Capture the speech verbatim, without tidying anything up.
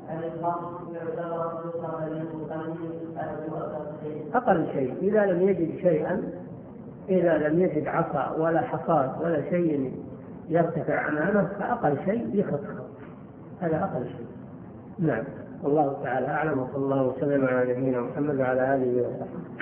أقل شيء إذا لم يجد شيئا، إذا لم يجد عصا ولا حصاد ولا شيء يرتفع أمامه فأقل شيء يخط، هذا أقل شيء. نعم، والله تعالى أعلم، وصلى الله وسلم على نبينا محمد وعلى آله وصحبه.